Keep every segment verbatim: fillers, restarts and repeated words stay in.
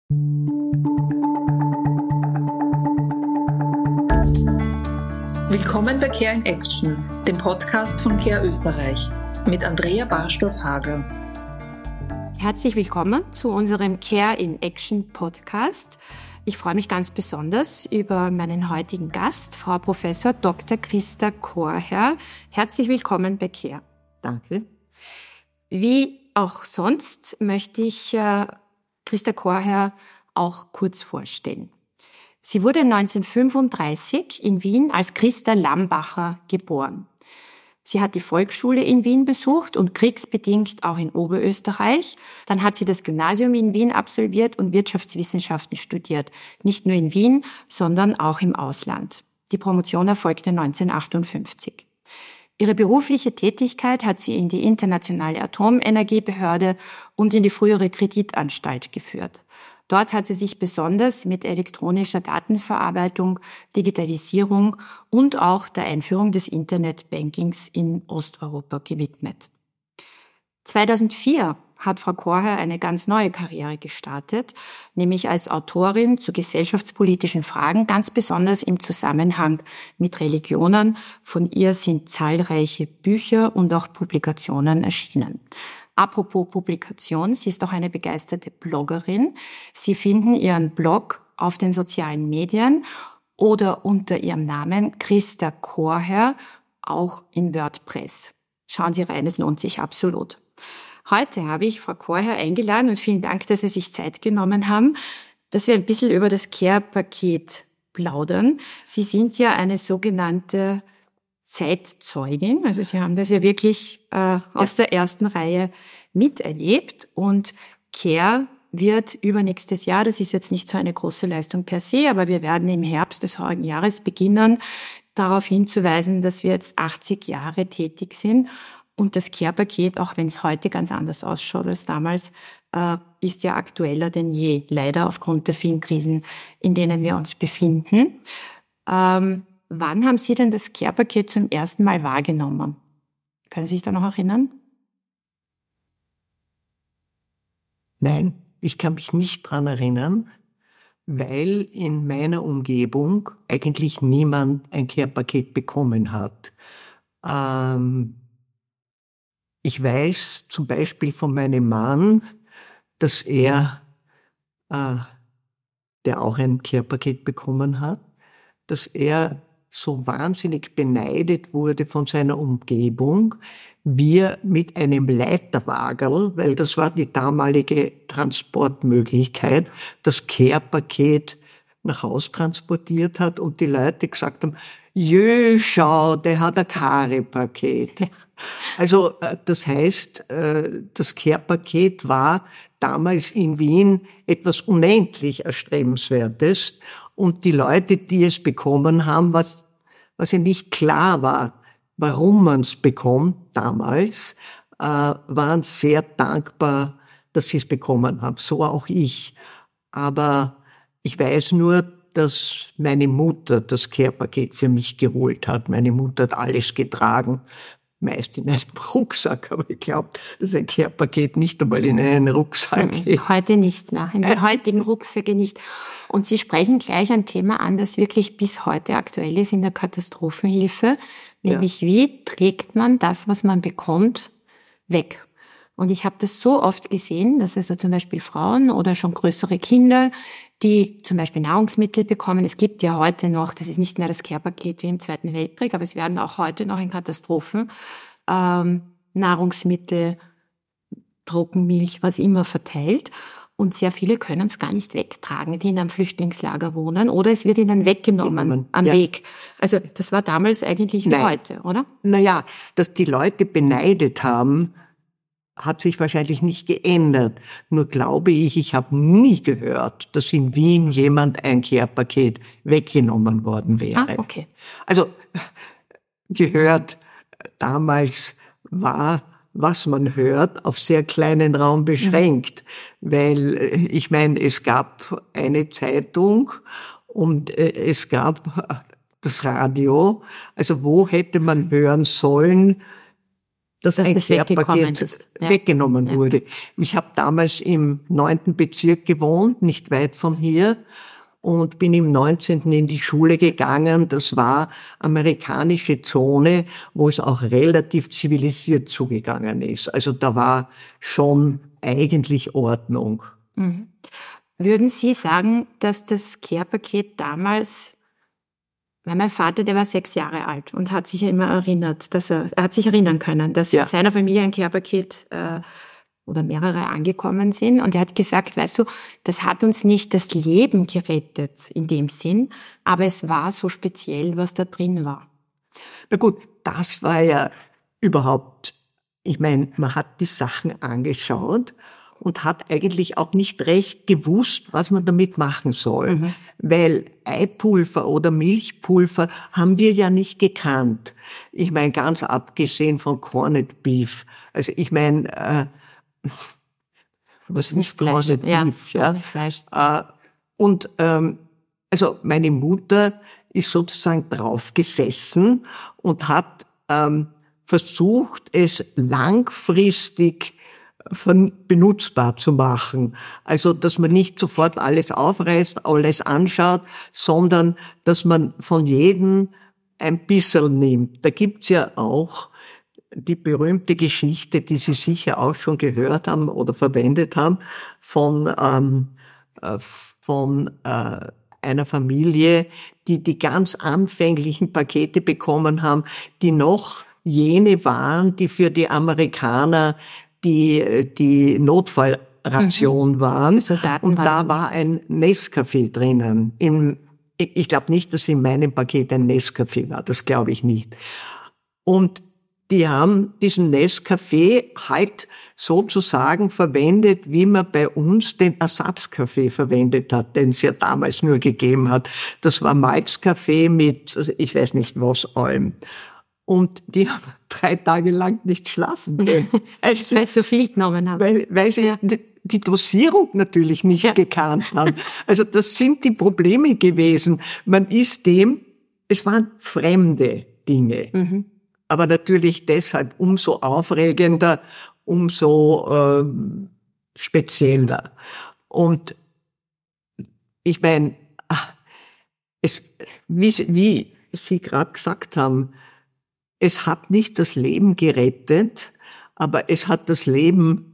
Willkommen bei Care in Action, dem Podcast von Care Österreich mit Andrea Barstoff-Hager. Herzlich willkommen zu unserem Care in Action Podcast. Ich freue mich ganz besonders über meinen heutigen Gast, Frau Professor Doktor Christa Chorherr. Herzlich willkommen bei Care. Danke. Wie auch sonst möchte ich äh, Christa Chorherr auch kurz vorstellen. Sie wurde neunzehnhundertfünfunddreißig in Wien als Christa Lambacher geboren. Sie hat die Volksschule in Wien besucht und kriegsbedingt auch in Oberösterreich. Dann hat sie das Gymnasium in Wien absolviert und Wirtschaftswissenschaften studiert. Nicht nur in Wien, sondern auch im Ausland. Die Promotion erfolgte neunzehnhundertachtundfünfzig. Ihre berufliche Tätigkeit hat sie in die Internationale Atomenergiebehörde und in die frühere Kreditanstalt geführt. Dort hat sie sich besonders mit elektronischer Datenverarbeitung, Digitalisierung und auch der Einführung des Internetbankings in Osteuropa gewidmet. zweitausendvier hat Frau Chorherr eine ganz neue Karriere gestartet, nämlich als Autorin zu gesellschaftspolitischen Fragen, ganz besonders im Zusammenhang mit Religionen. Von ihr sind zahlreiche Bücher und auch Publikationen erschienen. Apropos Publikation, sie ist auch eine begeisterte Bloggerin. Sie finden ihren Blog auf den sozialen Medien oder unter ihrem Namen Christa Chorherr, auch in WordPress. Schauen Sie rein, es lohnt sich absolut. Heute habe ich Frau Chorherr eingeladen und vielen Dank, dass Sie sich Zeit genommen haben, dass wir ein bisschen über das Care-Paket plaudern. Sie sind ja eine sogenannte Zeitzeugin, also Sie haben das ja wirklich äh, aus der ersten Reihe miterlebt und Care wird übernächstes Jahr, das ist jetzt nicht so eine große Leistung per se, aber wir werden im Herbst des heurigen Jahres beginnen, darauf hinzuweisen, dass wir jetzt achtzig Jahre tätig sind und das Care-Paket, auch wenn es heute ganz anders ausschaut als damals, äh, ist ja aktueller denn je, leider aufgrund der vielen Krisen, in denen wir uns befinden. Ähm, Wann haben Sie denn das Care-Paket zum ersten Mal wahrgenommen? Können Sie sich da noch erinnern? Nein, ich kann mich nicht dran erinnern, weil in meiner Umgebung eigentlich niemand ein Care-Paket bekommen hat. Ähm, ich weiß zum Beispiel von meinem Mann, dass er, äh, der auch ein Care-Paket bekommen hat, dass er so wahnsinnig beneidet wurde von seiner Umgebung, wie er mit einem Leiterwagen, weil das war die damalige Transportmöglichkeit, das Care-Paket nach Haus transportiert hat und die Leute gesagt haben, jö, schau, der hat ein Care-Paket. Also das heißt, das Care-Paket war damals in Wien etwas unendlich Erstrebenswertes. Und die Leute, die es bekommen haben, was, was ja nicht klar war, warum man es bekommt damals, äh, waren sehr dankbar, dass sie es bekommen haben. So auch ich. Aber ich weiß nur, dass meine Mutter das Care-Paket für mich geholt hat. Meine Mutter hat alles getragen, meist in einem Rucksack, aber ich glaube, dass ein Care-Paket nicht einmal in einen Rucksack geht. Heute nicht mehr, in den heutigen Rucksäcke nicht. Und Sie sprechen gleich ein Thema an, das wirklich bis heute aktuell ist in der Katastrophenhilfe, nämlich ja. Wie trägt man das, was man bekommt, weg? Und ich habe das so oft gesehen, dass also zum Beispiel Frauen oder schon größere Kinder, die zum Beispiel Nahrungsmittel bekommen. Es gibt ja heute noch, das ist nicht mehr das Care-Paket wie im Zweiten Weltkrieg, aber es werden auch heute noch in Katastrophen ähm, Nahrungsmittel, Trockenmilch, was immer verteilt. Und sehr viele können es gar nicht wegtragen, die in einem Flüchtlingslager wohnen. Oder es wird ihnen weggenommen am ja. Weg. Also das war damals eigentlich wie Nein. heute, oder? Naja, dass die Leute beneidet haben, hat sich wahrscheinlich nicht geändert. Nur glaube ich, ich habe nie gehört, dass in Wien jemand ein Care-Paket weggenommen worden wäre. Ah, okay. Also gehört damals war, was man hört, auf sehr kleinen Raum beschränkt. Mhm. Weil ich meine, es gab eine Zeitung und es gab das Radio. Also wo hätte man hören sollen, dass, dass ein das Care-Paket ja. weggenommen ja. wurde. Ich habe damals im neunten Bezirk gewohnt, nicht weit von hier, und bin im neunzehnten in die Schule gegangen. Das war amerikanische Zone, wo es auch relativ zivilisiert zugegangen ist. Also da war schon eigentlich Ordnung. Mhm. Würden Sie sagen, dass das Care-Paket damals, weil mein Vater, der war sechs Jahre alt und hat sich ja immer erinnert, dass er, er hat sich erinnern können, dass ja. in seiner Familie ein Care-Paket äh, oder mehrere angekommen sind. Und er hat gesagt, weißt du, das hat uns nicht das Leben gerettet in dem Sinn, aber es war so speziell, was da drin war. Na gut, das war ja überhaupt, ich meine, man hat die Sachen angeschaut und hat eigentlich auch nicht recht gewusst, was man damit machen soll. Mhm. Weil Eipulver oder Milchpulver haben wir ja nicht gekannt. Ich meine, ganz abgesehen von Corned Beef. Also ich meine, äh, was ist Corned Beef? Ja, ja. Fleisch. Äh, und ähm, also meine Mutter ist sozusagen drauf gesessen und hat ähm, versucht, es langfristig benutzbar zu machen. Also, dass man nicht sofort alles aufreißt, alles anschaut, sondern dass man von jedem ein bisschen nimmt. Da gibt's ja auch die berühmte Geschichte, die Sie sicher auch schon gehört haben oder verwendet haben, von, ähm, von äh, einer Familie, die die ganz anfänglichen Pakete bekommen haben, die noch jene waren, die für die Amerikaner die die Notfallration mhm. waren. Und da war ein Nescafé drinnen. Im, ich glaube nicht, dass in meinem Paket ein Nescafé war. Das glaube ich nicht. Und die haben diesen Nescafé halt sozusagen verwendet, wie man bei uns den Ersatzkaffee verwendet hat, den es ja damals nur gegeben hat. Das war Malzkaffee mit, also ich weiß nicht was, allem. Und die haben drei Tage lang nicht schlafen können. Also, weil sie so viel genommen haben. Weil, weil sie ja. die, die Dosierung natürlich nicht ja. gekannt haben. Also das sind die Probleme gewesen. Man ist dem, es waren fremde Dinge. Mhm. Aber natürlich deshalb umso aufregender, umso äh, spezieller. Und ich meine, es, wie, wie Sie gerade gesagt haben, es hat nicht das Leben gerettet, aber es hat das Leben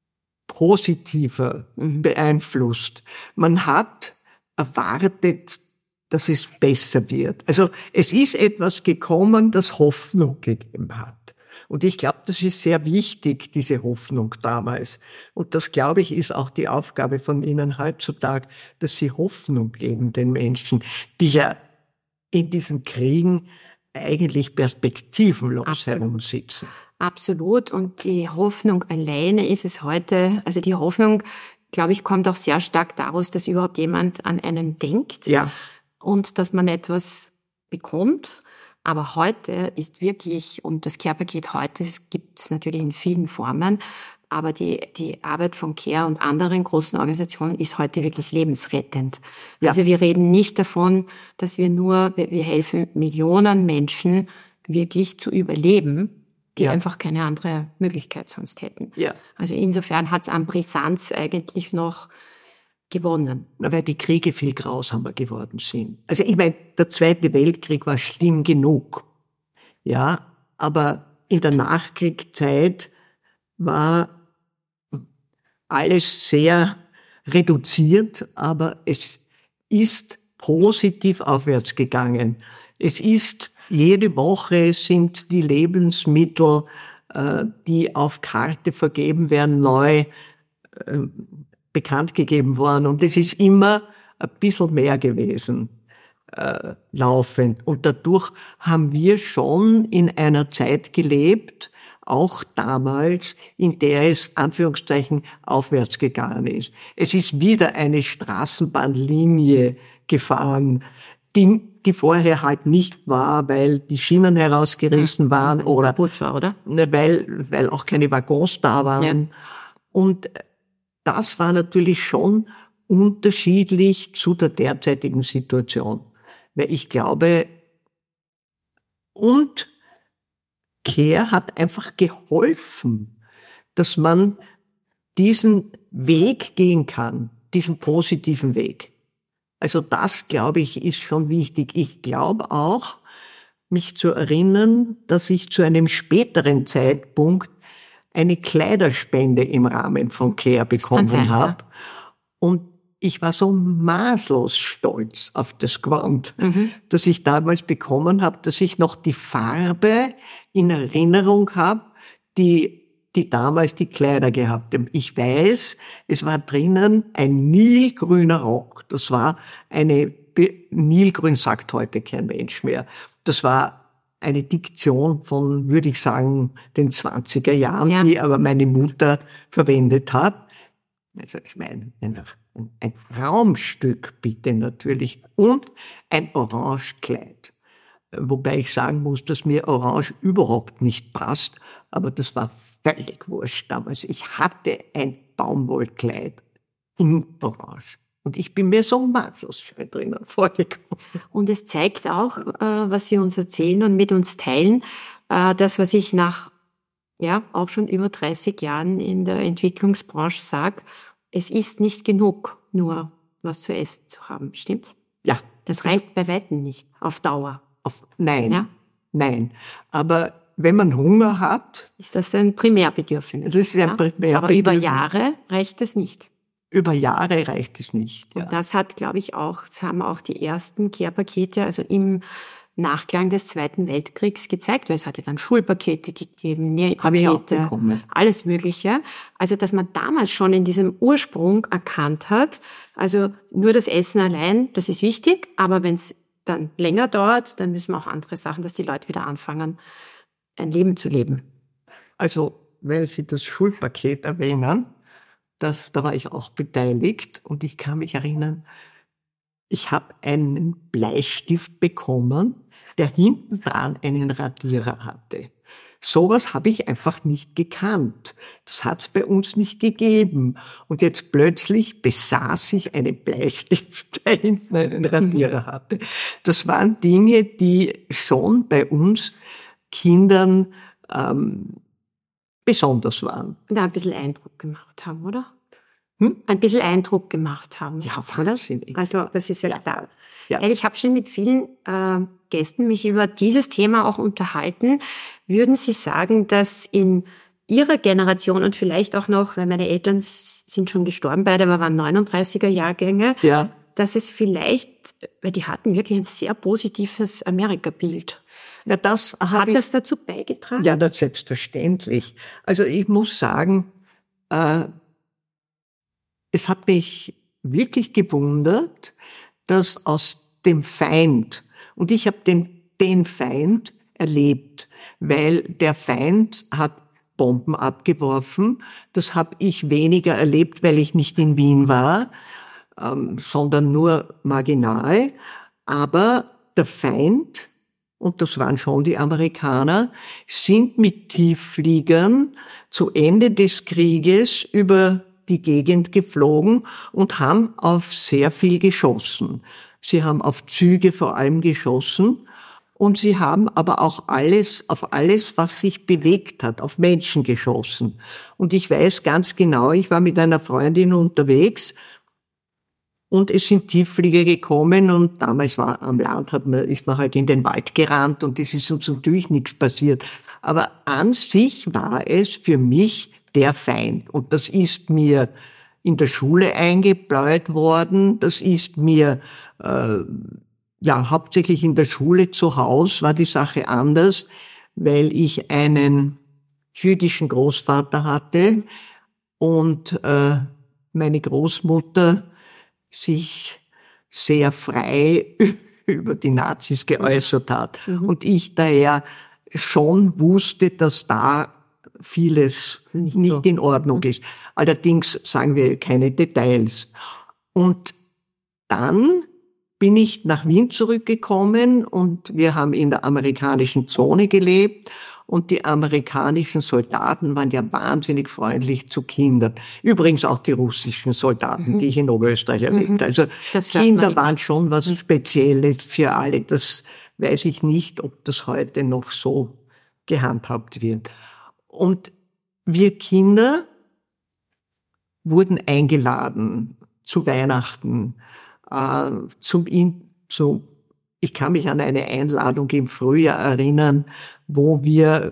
positiver beeinflusst. Man hat erwartet, dass es besser wird. Also es ist etwas gekommen, das Hoffnung gegeben hat. Und ich glaube, das ist sehr wichtig, diese Hoffnung damals. Und das, glaube ich, ist auch die Aufgabe von Ihnen heutzutage, dass Sie Hoffnung geben den Menschen, die ja in diesen Kriegen eigentlich perspektivenlos Absolut. herumsitzen. Absolut. Und die Hoffnung alleine ist es heute, also die Hoffnung, glaube ich, kommt auch sehr stark daraus, dass überhaupt jemand an einen denkt. Ja. Und dass man etwas bekommt. Aber heute ist wirklich, und das Care-Paket heute gibt es natürlich in vielen Formen, aber die, die Arbeit von Care und anderen großen Organisationen ist heute wirklich lebensrettend. Ja. Also wir reden nicht davon, dass wir nur, wir helfen Millionen Menschen wirklich zu überleben, die ja. einfach keine andere Möglichkeit sonst hätten. Ja. Also insofern hat es an Brisanz eigentlich noch gewonnen. Na, weil die Kriege viel grausamer geworden sind. Also ich meine, der Zweite Weltkrieg war schlimm genug. Ja, aber in der Nachkriegszeit war alles sehr reduziert, aber es ist positiv aufwärts gegangen. Es ist, jede Woche sind die Lebensmittel, äh, die auf Karte vergeben werden, neu äh, bekannt gegeben worden. Und es ist immer ein bisschen mehr gewesen, äh, laufend. Und dadurch haben wir schon in einer Zeit gelebt, auch damals, in der es, Anführungszeichen, aufwärts gegangen ist. Es ist wieder eine Straßenbahnlinie gefahren, die, die vorher halt nicht war, weil die Schienen herausgerissen waren oder, war, oder? Weil, weil auch keine Waggons da waren. Ja. Und das war natürlich schon unterschiedlich zu der derzeitigen Situation. Weil ich glaube, und Care hat einfach geholfen, dass man diesen Weg gehen kann, diesen positiven Weg. Also das, glaube ich, ist schon wichtig. Ich glaube auch, mich zu erinnern, dass ich zu einem späteren Zeitpunkt eine Kleiderspende im Rahmen von Care bekommen habe. Ja. Und ich war so maßlos stolz auf das Gewand, mhm. das ich damals bekommen habe, dass ich noch die Farbe in Erinnerung habe, die die damals die Kleider gehabt haben. Ich weiß, es war drinnen ein nilgrüner Rock. Das war eine, Nilgrün sagt heute kein Mensch mehr. Das war eine Diktion von, würde ich sagen, den zwanziger Jahren, ja. die aber meine Mutter verwendet hat. Also ich meine, ein, ein Raumstück bitte natürlich und ein orange Kleid. Wobei ich sagen muss, dass mir Orange überhaupt nicht passt, aber das war völlig wurscht damals. Ich hatte ein Baumwollkleid in Orange. Und ich bin mir so maßlos schön drinnen vorgekommen. Und es zeigt auch, was Sie uns erzählen und mit uns teilen, das, was ich nach ja auch schon über dreißig Jahren in der Entwicklungsbranche sage, es ist nicht genug, nur was zu essen zu haben. Stimmt? Ja. Das reicht bei weitem nicht auf Dauer. Auf, nein, ja? nein. Aber wenn man Hunger hat... Ist das ein Primärbedürfnis? Das ist ein ja? Primärbedürfnis. Aber über Jahre reicht es nicht. Über Jahre reicht es nicht, ja. Und das hat, glaube ich, auch, das haben auch die ersten Care-Pakete, also im Nachklang des Zweiten Weltkriegs gezeigt, weil es hatte dann Schulpakete gegeben, Nähpakete, alles Mögliche. Also, dass man damals schon in diesem Ursprung erkannt hat, also nur das Essen allein, das ist wichtig, aber wenn es dann länger dauert, dann müssen wir auch andere Sachen, dass die Leute wieder anfangen, ein Leben zu leben. Also, weil Sie das Schulpaket erwähnen, das, da war ich auch beteiligt und ich kann mich erinnern, ich habe einen Bleistift bekommen, der hinten dran einen Radierer hatte. Sowas habe ich einfach nicht gekannt. Das hat es bei uns nicht gegeben. Und jetzt plötzlich besaß ich einen Bleistift, der hinten einen Radierer hatte. Das waren Dinge, die schon bei uns Kindern ähm, besonders waren. Und ein bisschen Eindruck gemacht haben, oder? Hm? Ein bisschen Eindruck gemacht haben. Ja, wahnsinnig. Also das ist ja, ja. klar. Ja. Ich habe schon mit vielen äh, Gästen mich über dieses Thema auch unterhalten. Würden Sie sagen, dass in Ihrer Generation und vielleicht auch noch, weil meine Eltern sind schon gestorben, beide, aber waren neununddreißiger Jahrgänge, ja. dass es vielleicht, weil die hatten wirklich ein sehr positives Amerika-Bild. Ja, das hat ich, das dazu beigetragen? Ja, das selbstverständlich. Also ich muss sagen, äh, es hat mich wirklich gewundert, dass aus dem Feind, und ich habe den, den Feind erlebt, weil der Feind hat Bomben abgeworfen. Das habe ich weniger erlebt, weil ich nicht in Wien war, ähm, sondern nur marginal. Aber der Feind, und das waren schon die Amerikaner, sind mit Tieffliegern zu Ende des Krieges über die Gegend geflogen und haben auf sehr viel geschossen. Sie haben auf Züge vor allem geschossen und sie haben aber auch alles, auf alles, was sich bewegt hat, auf Menschen geschossen. Und ich weiß ganz genau, ich war mit einer Freundin unterwegs und es sind Tiefflieger gekommen und damals war am Land, hat man, ist man halt in den Wald gerannt und es ist uns natürlich nichts passiert. Aber an sich war es für mich der Feind. Und das ist mir in der Schule eingebläut worden. Das ist mir, äh, ja, hauptsächlich in der Schule. Zu Hause war die Sache anders, weil ich einen jüdischen Großvater hatte und äh, meine Großmutter sich sehr frei über die Nazis geäußert hat. Mhm. Und ich daher schon wusste, dass da vieles nicht, nicht so in Ordnung ist. Allerdings sagen wir keine Details. Und dann bin ich nach Wien zurückgekommen und wir haben in der amerikanischen Zone gelebt und die amerikanischen Soldaten waren ja wahnsinnig freundlich zu Kindern. Übrigens auch die russischen Soldaten, mhm. die ich in Oberösterreich erlebt habe. Also das Kinder waren schon was Spezielles für alle. Das weiß ich nicht, ob das heute noch so gehandhabt wird. Und wir Kinder wurden eingeladen zu Weihnachten, äh, zum in, zu, ich kann mich an eine Einladung im Frühjahr erinnern, wo wir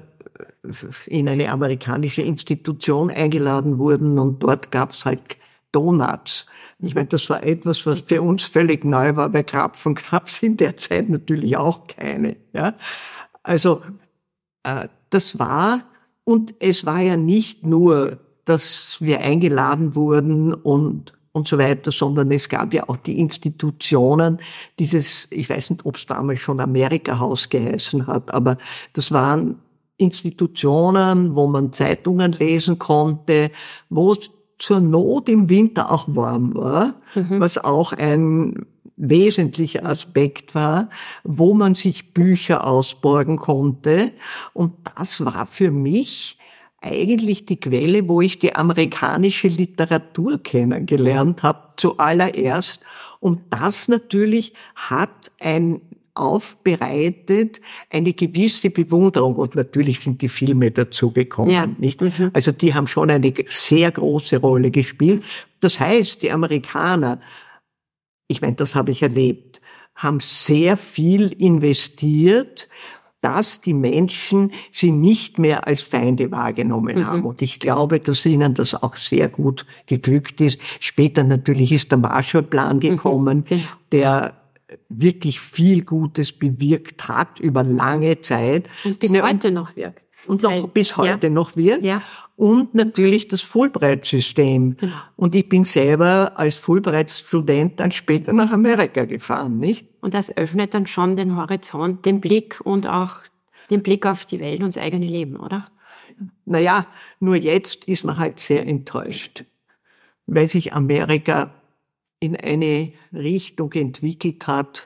in eine amerikanische Institution eingeladen wurden und dort gab's halt Donuts. Ich meine, das war etwas, was für uns völlig neu war, weil Krapfen gab's in der Zeit natürlich auch keine. Ja, also äh, das war, und es war ja nicht nur, dass wir eingeladen wurden und und so weiter, sondern es gab ja auch die Institutionen, dieses, ich weiß nicht, ob es damals schon Amerika-Haus geheißen hat, aber das waren Institutionen, wo man Zeitungen lesen konnte, wo es zur Not im Winter auch warm war, mhm. was auch ein wesentlicher Aspekt war, wo man sich Bücher ausborgen konnte. Und das war für mich eigentlich die Quelle, wo ich die amerikanische Literatur kennengelernt habe, zuallererst. Und das natürlich hat ein aufbereitet eine gewisse Bewunderung, und natürlich sind die Filme dazugekommen, ja. nicht? Mhm. Also die haben schon eine sehr große Rolle gespielt. Das heißt, die Amerikaner, ich meine, das habe ich erlebt, haben sehr viel investiert, dass die Menschen sie nicht mehr als Feinde wahrgenommen mhm. haben. Und ich glaube, dass ihnen das auch sehr gut geglückt ist. Später natürlich ist der Marshallplan gekommen, mhm. der wirklich viel Gutes bewirkt hat über lange Zeit. Und bis ja, heute noch wirkt. Und noch Weil, bis heute ja. noch wirkt. Ja. Und natürlich das Fulbright-System. Genau. Und ich bin selber als Fulbright-Student dann später nach Amerika gefahren, nicht? Und das öffnet dann schon den Horizont, den Blick und auch den Blick auf die Welt und das eigene Leben, oder? Naja, nur jetzt ist man halt sehr enttäuscht, weil sich Amerika in eine Richtung entwickelt hat,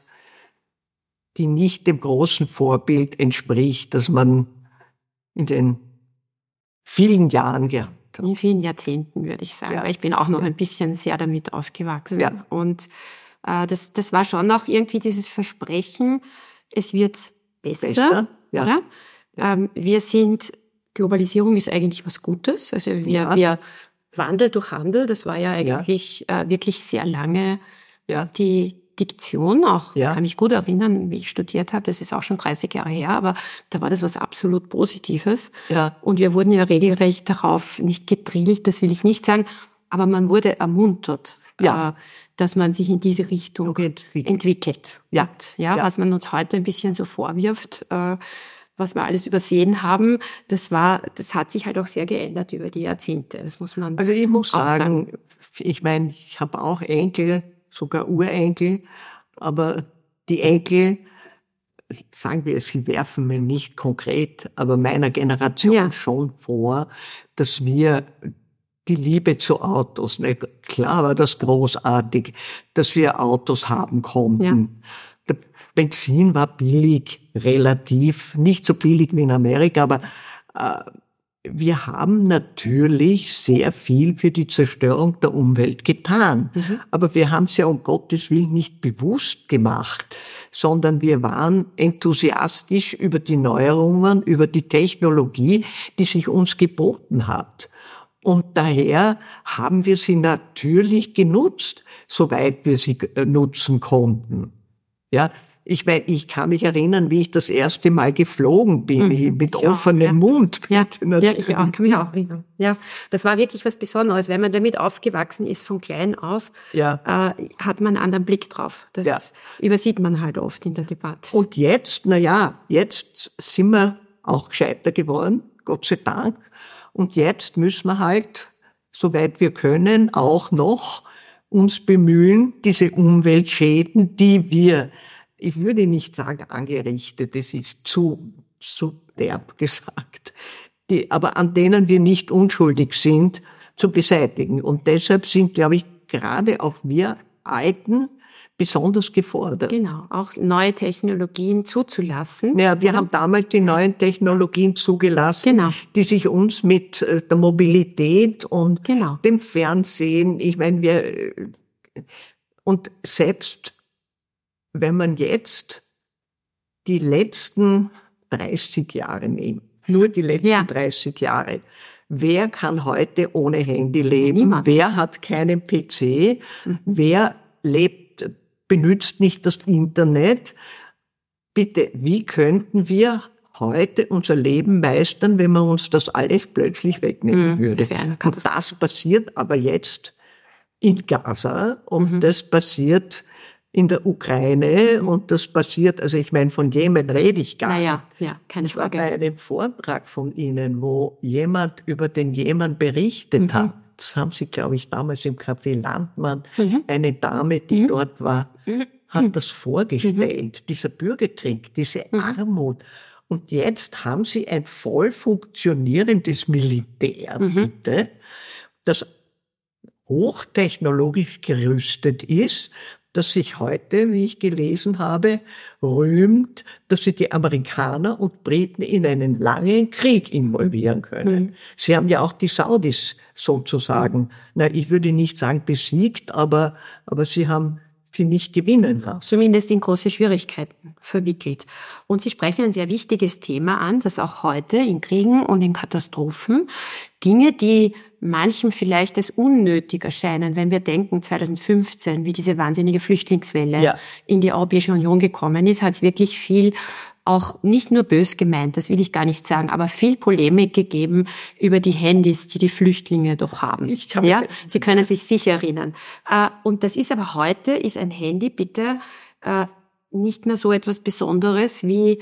die nicht dem großen Vorbild entspricht, das man in den vielen Jahren gehabt hat. In vielen Jahrzehnten, würde ich sagen. Ja. Weil ich bin auch noch ein bisschen sehr damit aufgewachsen. Ja. Und äh, das, das war schon auch irgendwie dieses Versprechen, es wird besser. besser ja. Oder? Ähm, wir sind, Globalisierung ist eigentlich was Gutes. Also wir, ja. wir Wandel durch Handel, das war ja eigentlich ja. Äh, wirklich sehr lange ja. die Diktion auch. Ja. Ich kann mich gut erinnern, wie ich studiert habe, das ist auch schon dreißig Jahre her, aber da war das was absolut Positives. Ja. Und wir wurden ja regelrecht darauf nicht gedrillt, das will ich nicht sagen, aber man wurde ermuntert, ja. äh, dass man sich in diese Richtung okay. entwickelt. Ja. Und, ja, ja. Was man uns heute ein bisschen so vorwirft, äh, was wir alles übersehen haben, das war, das hat sich halt auch sehr geändert über die Jahrzehnte. Das muss man. Also ich muss sagen, sagen, ich meine, ich habe auch Enkel, sogar Urenkel, aber die Enkel, sagen wir es, sie werfen mir nicht konkret, aber meiner Generation ja. schon vor, dass wir die Liebe zu Autos, ne, klar war das großartig, dass wir Autos haben konnten. Ja. Der Benzin war billig, relativ, nicht so billig wie in Amerika, aber äh, wir haben natürlich sehr viel für die Zerstörung der Umwelt getan. Mhm. Aber wir haben es ja um Gottes Willen nicht bewusst gemacht, sondern wir waren enthusiastisch über die Neuerungen, über die Technologie, die sich uns geboten hat. Und daher haben wir sie natürlich genutzt, soweit wir sie nutzen konnten. Ja, ich meine, ich kann mich erinnern, wie ich das erste Mal geflogen bin, mhm. mit ja, offenem ja. Mund. Ja, ja, ich auch, kann mich auch erinnern. Ja, das war wirklich was Besonderes, wenn man damit aufgewachsen ist, von klein auf, ja. äh, hat man einen anderen Blick drauf. Das ja. ist, übersieht man halt oft in der Debatte. Und jetzt, na ja, jetzt sind wir auch gescheiter geworden, Gott sei Dank. Und jetzt müssen wir halt, soweit wir können, auch noch uns bemühen, diese Umweltschäden, die wir, ich würde nicht sagen angerichtet, das ist zu, zu derb gesagt, die, aber an denen wir nicht unschuldig sind, zu beseitigen. Und deshalb sind, glaube ich, gerade auch wir Alten besonders gefordert. Genau, auch neue Technologien zuzulassen. Ja, wir oder? haben damals die neuen Technologien zugelassen, genau. die sich uns mit der Mobilität und genau. dem Fernsehen, ich meine, wir, und selbst wenn man jetzt die letzten dreißig Jahre nimmt, nur die letzten ja. dreißig Jahre. Wer kann heute ohne Handy leben? Niemand. Wer hat keinen P C? Mhm. Wer lebt, benutzt nicht das Internet? Bitte, wie könnten wir heute unser Leben meistern, wenn man uns das alles plötzlich wegnehmen mhm, würde? Das und das passiert aber jetzt in Gaza und mhm. das passiert in der Ukraine und das passiert, also ich meine, von Jemen rede ich gar naja, nicht. Ja, keine ich war Frage. bei einem Vortrag von Ihnen, wo jemand über den Jemen berichtet mhm. hat. Das haben Sie, glaube ich, damals im Café Landmann, mhm. eine Dame, die mhm. dort war, mhm. hat das vorgestellt, mhm. dieser Bürgerkrieg, diese mhm. Armut. Und jetzt haben Sie ein voll funktionierendes Militär, mhm. bitte, das hochtechnologisch gerüstet ist, das sich heute, wie ich gelesen habe, rühmt, dass sie die Amerikaner und Briten in einen langen Krieg involvieren können. Mhm. Sie haben ja auch die Saudis sozusagen, na, ich würde nicht sagen besiegt, aber, aber sie haben sie nicht gewinnen lassen. Zumindest in große Schwierigkeiten verwickelt. Und Sie sprechen ein sehr wichtiges Thema an, das auch heute in Kriegen und in Katastrophen Dinge, die manchem vielleicht als unnötig erscheinen, wenn wir denken, zwanzig fünfzehn, wie diese wahnsinnige Flüchtlingswelle ja. in die Europäische Union gekommen ist, hat es wirklich viel, auch nicht nur bös gemeint, das will ich gar nicht sagen, aber viel Polemik gegeben über die Handys, die die Flüchtlinge doch haben. Ich kann ja, Sie können sich sicher erinnern. Und das ist aber heute, ist ein Handy bitte nicht mehr so etwas Besonderes wie,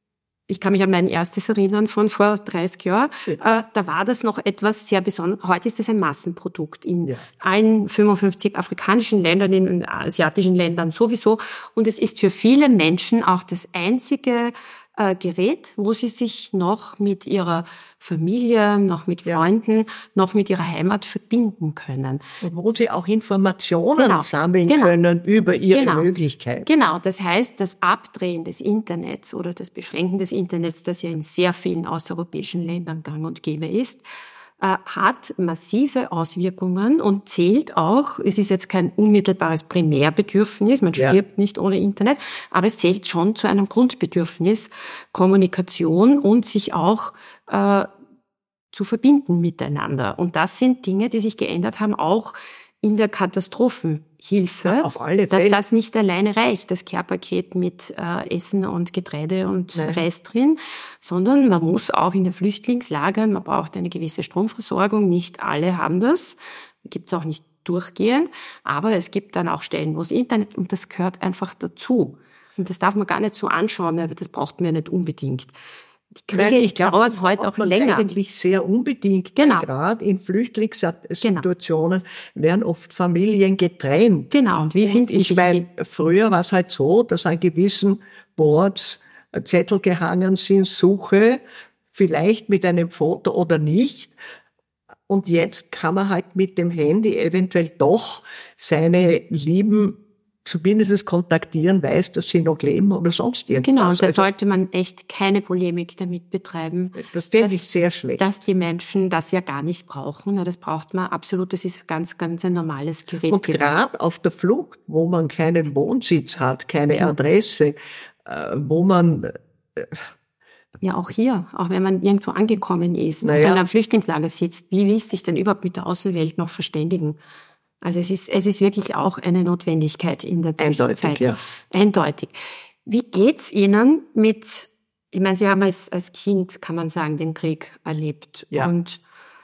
ich kann mich an mein erstes erinnern von vor dreißig Jahren, äh, da war das noch etwas sehr Besonderes. Heute ist das ein Massenprodukt in ja. allen fünfundfünfzig afrikanischen Ländern, in asiatischen Ländern sowieso. Und es ist für viele Menschen auch das einzige äh, Gerät, wo sie sich noch mit ihrer Familie, noch mit Freunden, ja. noch mit ihrer Heimat verbinden können. Und wo sie auch Informationen genau. sammeln genau. können über ihre genau. Möglichkeiten. Genau, das heißt, das Abdrehen des Internets oder das Beschränken des Internets, das ja in sehr vielen osteuropäischen Ländern gang und gäbe ist, äh, hat massive Auswirkungen und zählt auch, es ist jetzt kein unmittelbares Primärbedürfnis, man stirbt ja. nicht ohne Internet, aber es zählt schon zu einem Grundbedürfnis, Kommunikation und sich auch äh, zu verbinden miteinander. Und das sind Dinge, die sich geändert haben, auch in der Katastrophenhilfe. Ja, auf alle Fälle. Dass das nicht alleine reicht, das Care-Paket mit äh, Essen und Getreide und Nein. Reis drin, sondern man muss auch in den Flüchtlingslagern, man braucht eine gewisse Stromversorgung, nicht alle haben das, gibt es auch nicht durchgehend, aber es gibt dann auch Stellen, wo es Internet, und das gehört einfach dazu. Und das darf man gar nicht so anschauen, aber das braucht man ja nicht unbedingt. Die Kriege Nein, ich glaube, dauern heute auch länger. Eigentlich sehr unbedingt. Genau. Gerade in Flüchtlingssituationen genau. werden oft Familien getrennt. Genau. Und wie finde ich? Ich meine, früher war es halt so, dass an gewissen Boards Zettel gehangen sind, Suche, vielleicht mit einem Foto oder nicht. Und jetzt kann man halt mit dem Handy eventuell doch seine Lieben zumindest kontaktieren, weiß, dass sie noch leben oder sonst irgendwas. Genau, und da also, sollte man echt keine Polemik damit betreiben. Das finde ich sehr schlecht. Dass die Menschen das ja gar nicht brauchen. Ja, das braucht man absolut. Das ist ganz, ganz ein normales Gerät. Und gerade auf der Flucht, wo man keinen Wohnsitz hat, keine ja. Adresse, äh, wo man... Äh, ja, auch hier, auch wenn man irgendwo angekommen ist, naja. in einem Flüchtlingslager sitzt, wie will sich denn überhaupt mit der Außenwelt noch verständigen? Also es ist, es ist wirklich auch eine Notwendigkeit in der Zwischenzeit. Eindeutig, ja. Eindeutig. Wie geht's Ihnen mit, ich meine, Sie haben als, als Kind, kann man sagen, den Krieg erlebt. Ja. Und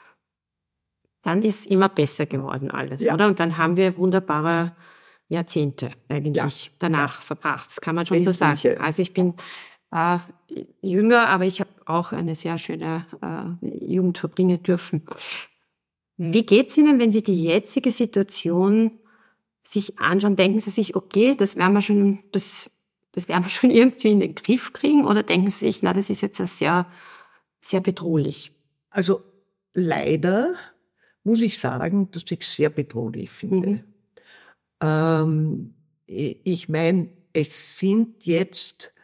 dann ist immer besser geworden alles, ja. oder? Und dann haben wir wunderbare Jahrzehnte eigentlich ja. danach ja. verbracht. Das kann man schon so sagen. Also ich bin äh, jünger, aber ich habe auch eine sehr schöne äh, Jugend verbringen dürfen. Wie geht's Ihnen, wenn Sie die jetzige Situation sich anschauen? Denken Sie sich, okay, das werden wir schon, das, das werden wir schon irgendwie in den Griff kriegen? Oder denken Sie sich, na, das ist jetzt sehr, sehr bedrohlich? Also, leider muss ich sagen, dass ich es sehr bedrohlich finde. Mhm. Ähm, ich meine, es sind jetzt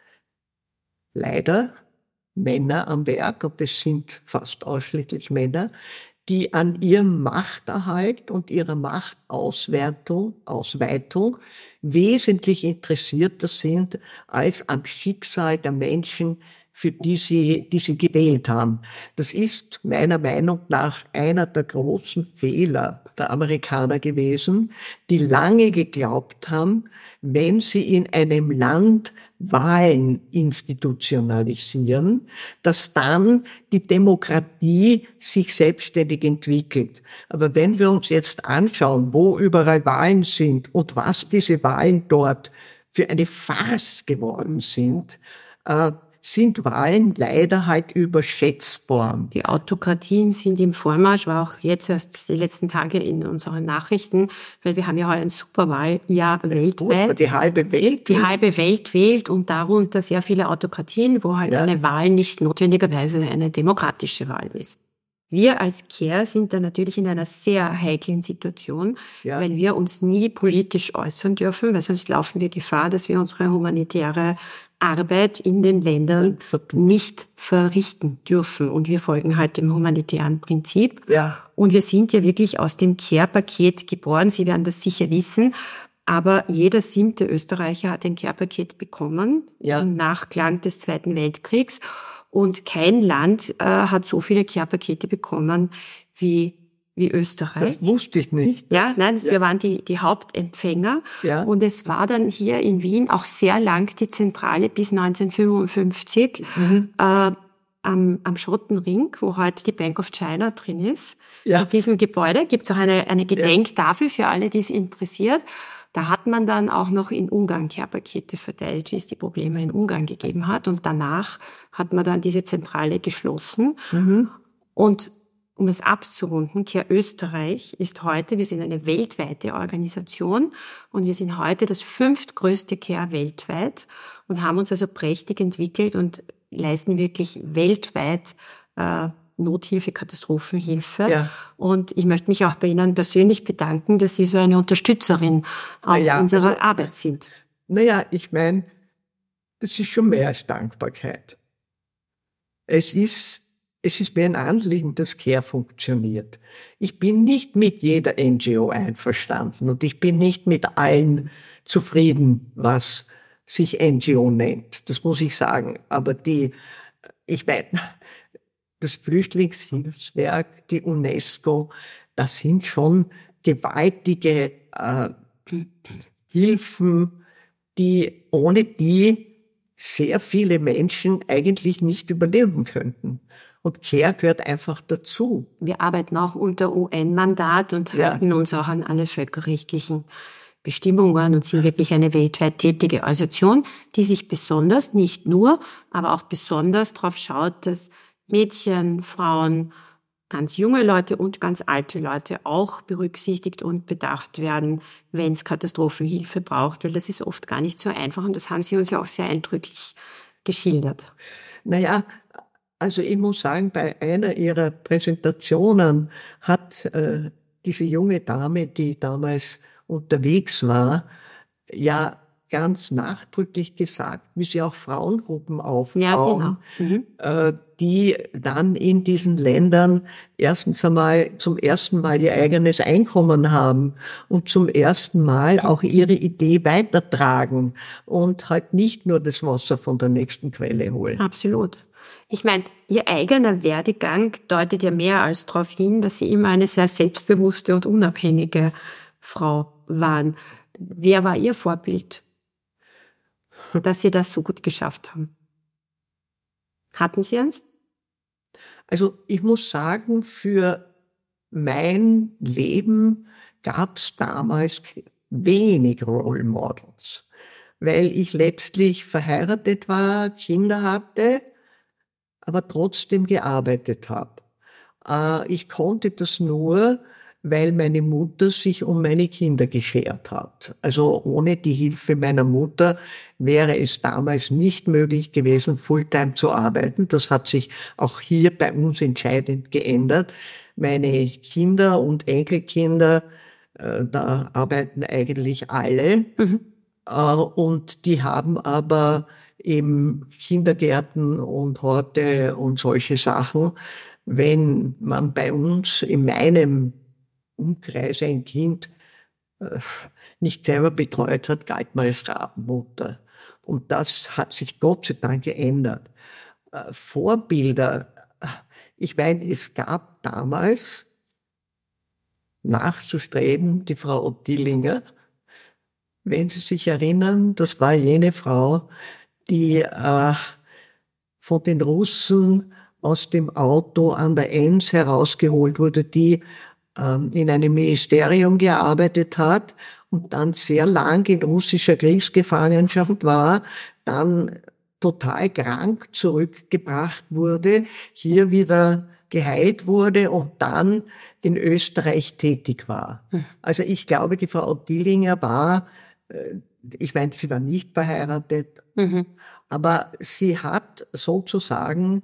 leider Männer am Werk, und es sind fast ausschließlich Männer, die an ihrem Machterhalt und ihrer Machtausweitung Ausweitung wesentlich interessierter sind als am Schicksal der Menschen, für die sie, die sie gewählt haben. Das ist meiner Meinung nach einer der großen Fehler der Amerikaner gewesen, die lange geglaubt haben, wenn sie in einem Land Wahlen institutionalisieren, dass dann die Demokratie sich selbstständig entwickelt. Aber wenn wir uns jetzt anschauen, wo überall Wahlen sind und was diese Wahlen dort für eine Farce geworden sind, äh, sind Wahlen leider halt überschätzt worden. Die Autokratien sind im Vormarsch, war auch jetzt erst die letzten Tage in unseren Nachrichten, weil wir haben ja heute ein Superwahljahr weltweit. Die halbe Welt. Die halbe Welt wählt und darunter sehr viele Autokratien, wo halt ja. eine Wahl nicht notwendigerweise eine demokratische Wahl ist. Wir als CARE sind da natürlich in einer sehr heiklen Situation, ja. weil wir uns nie politisch äußern dürfen, weil sonst laufen wir Gefahr, dass wir unsere humanitäre Arbeit in den Ländern nicht verrichten dürfen. Und wir folgen halt dem humanitären Prinzip. Ja. Und wir sind ja wirklich aus dem Care-Paket geboren. Sie werden das sicher wissen. Aber jeder siebte Österreicher hat ein Care-Paket bekommen, ja. im Nachklang des Zweiten Weltkriegs. Und kein Land äh, hat so viele Care-Pakete bekommen wie wie Österreich. Das wusste ich nicht. Ja, nein, das, ja. wir waren die, die Hauptempfänger. Ja. Und es war dann hier in Wien auch sehr lang die Zentrale bis neunzehnhundertfünfundfünfzig mhm. äh, am, am Schottenring, wo heute die Bank of China drin ist. Ja. In diesem Gebäude gibt es auch eine, eine Gedenktafel für alle, die es interessiert. Da hat man dann auch noch in Ungarn Care-Pakete verteilt, wie es die Probleme in Ungarn gegeben hat. Und danach hat man dann diese Zentrale geschlossen. Mhm. Und um es abzurunden, Care Österreich ist heute, wir sind eine weltweite Organisation und wir sind heute das fünftgrößte Care weltweit und haben uns also prächtig entwickelt und leisten wirklich weltweit äh, Nothilfe, Katastrophenhilfe. Ja. Und ich möchte mich auch bei Ihnen persönlich bedanken, dass Sie so eine Unterstützerin auch naja, unserer also, Arbeit sind. Naja, ich meine, das ist schon mehr als Dankbarkeit. Es ist Es ist mir ein Anliegen, dass Care funktioniert. Ich bin nicht mit jeder N G O einverstanden und ich bin nicht mit allen zufrieden, was sich N G O nennt. Das muss ich sagen. Aber die, ich meine, das Flüchtlingshilfswerk, die UNESCO, das sind schon gewaltige äh, Hilfen, die ohne die sehr viele Menschen eigentlich nicht überleben könnten. Und Care gehört einfach dazu. Wir arbeiten auch unter U N-Mandat und ja. halten uns auch an alle völkerrechtlichen Bestimmungen und sind wirklich eine weltweit tätige Organisation, die sich besonders, nicht nur, aber auch besonders darauf schaut, dass Mädchen, Frauen, ganz junge Leute und ganz alte Leute auch berücksichtigt und bedacht werden, wenn es Katastrophenhilfe braucht, weil das ist oft gar nicht so einfach und das haben Sie uns ja auch sehr eindrücklich geschildert. Naja, also ich muss sagen, bei einer Ihrer Präsentationen hat äh, diese junge Dame, die damals unterwegs war, ja ganz nachdrücklich gesagt, wie sie auch Frauengruppen aufbauen, ja, genau. mhm. äh, die dann in diesen Ländern erstens einmal zum ersten Mal ihr eigenes Einkommen haben und zum ersten Mal auch ihre Idee weitertragen und halt nicht nur das Wasser von der nächsten Quelle holen. Absolut. Ich meine, Ihr eigener Werdegang deutet ja mehr als darauf hin, dass Sie immer eine sehr selbstbewusste und unabhängige Frau waren. Wer war Ihr Vorbild, dass Sie das so gut geschafft haben? Hatten Sie eins? Also ich muss sagen, für mein Leben gab es damals wenig Role Models, weil ich letztlich verheiratet war, Kinder hatte, aber trotzdem gearbeitet habe. Äh, ich konnte das nur, weil meine Mutter sich um meine Kinder geschert hat. Also ohne die Hilfe meiner Mutter wäre es damals nicht möglich gewesen, Fulltime zu arbeiten. Das hat sich auch hier bei uns entscheidend geändert. Meine Kinder und Enkelkinder, äh, da arbeiten eigentlich alle. Mhm. Äh, und die haben aber eben Kindergärten und Horte und solche Sachen. Wenn man bei uns in meinem Umkreis ein Kind äh, nicht selber betreut hat, galt man als Rabenmutter. Und das hat sich Gott sei Dank geändert. äh, Vorbilder. Ich meine, es gab damals nachzustreben die Frau Ottilinger. Wenn Sie sich erinnern, das war jene Frau, die äh, von den Russen aus dem Auto an der Enns herausgeholt wurde, die ähm, in einem Ministerium gearbeitet hat und dann sehr lang in russischer Kriegsgefangenschaft war, dann total krank zurückgebracht wurde, hier wieder geheilt wurde und dann in Österreich tätig war. Also ich glaube, die Frau Ottilinger war, ich meine, sie war nicht verheiratet, mhm. aber sie hat sozusagen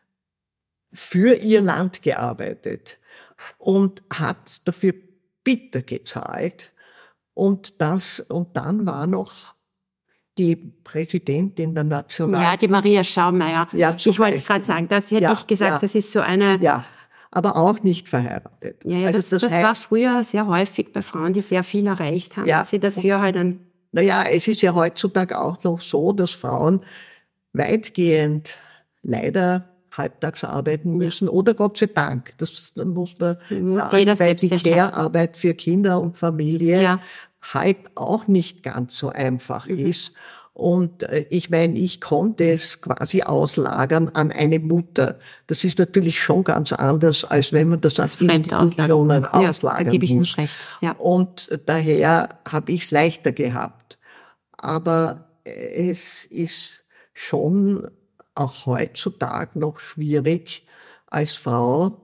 für ihr Land gearbeitet und hat dafür bitter gezahlt. Und das, und dann war noch die Präsidentin der National... Ja, die Maria Schaumeier. Ja, ich wollte gerade sagen, das hätte ja, ich gesagt, ja, das ist so eine... Ja, aber auch nicht verheiratet. Ja, ja also das, das, das heißt, war früher sehr häufig bei Frauen, die sehr viel erreicht haben, ja, dass sie dafür halt ein... Naja, es ist ja heutzutage auch noch so, dass Frauen weitgehend leider halbtags arbeiten müssen, ja, oder Gott sei Dank. Das muss man sagen, weil die Care-Arbeit für Kinder und Familie ja. halt auch nicht ganz so einfach mhm. ist. Und äh, ich meine, ich konnte es quasi auslagern an eine Mutter. Das ist natürlich schon ganz anders, als wenn man das an Institutionen auslagern ja, gebe ich muss. Recht. Ja. Und daher habe ich es leichter gehabt. Aber es ist schon auch heutzutage noch schwierig, als Frau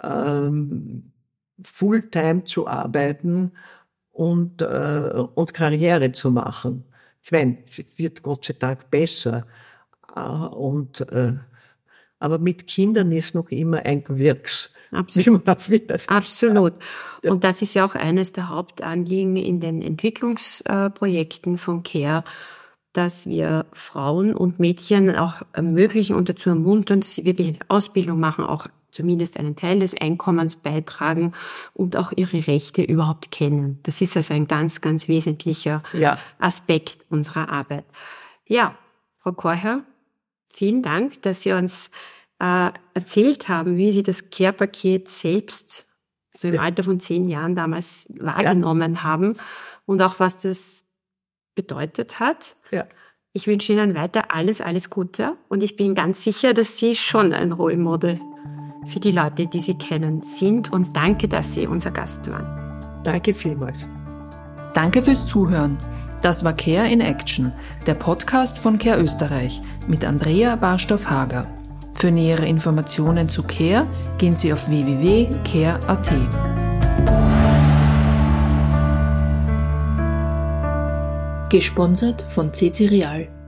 ähm, Fulltime zu arbeiten und, äh, und Karriere zu machen. Ich meine, es wird Gott sei Dank besser. Äh, und, äh, aber mit Kindern ist noch immer ein Gewirks. Absolut. Absolut. Und das ist ja auch eines der Hauptanliegen in den Entwicklungsprojekten von CARE, dass wir Frauen und Mädchen auch ermöglichen und dazu ermuntern, dass sie wirklich eine Ausbildung machen, auch zumindest einen Teil des Einkommens beitragen und auch ihre Rechte überhaupt kennen. Das ist also ein ganz, ganz wesentlicher ja. Aspekt unserer Arbeit. Ja, Frau Chorherr, vielen Dank, dass Sie uns äh, erzählt haben, wie Sie das Care-Paket selbst, so im ja. Alter von zehn Jahren damals wahrgenommen ja. haben und auch was das bedeutet hat. Ja. Ich wünsche Ihnen weiter alles, alles Gute und ich bin ganz sicher, dass Sie schon ein Role Model für die Leute, die Sie kennen, sind und danke, dass Sie unser Gast waren. Danke vielmals. Danke fürs Zuhören. Das war Care in Action, der Podcast von CARE Österreich mit Andrea Barstoff-Hager. Für nähere Informationen zu CARE gehen Sie auf w w w punkt care punkt a t. Gesponsert von C C Real.